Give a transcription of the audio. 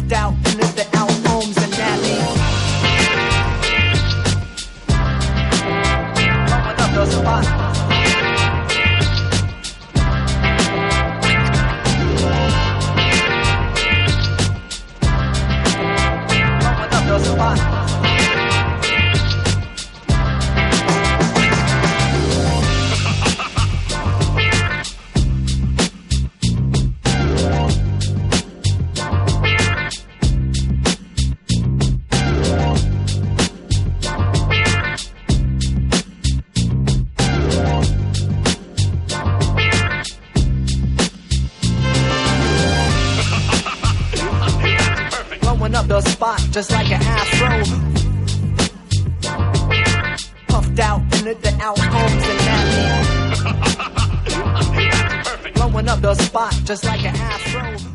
puffed out into the out homes and that means blowing up the spot. Blowing up the spot. Up the spot just like an afro, puffed out into the out homes and that means blowing up the spot just like an afro.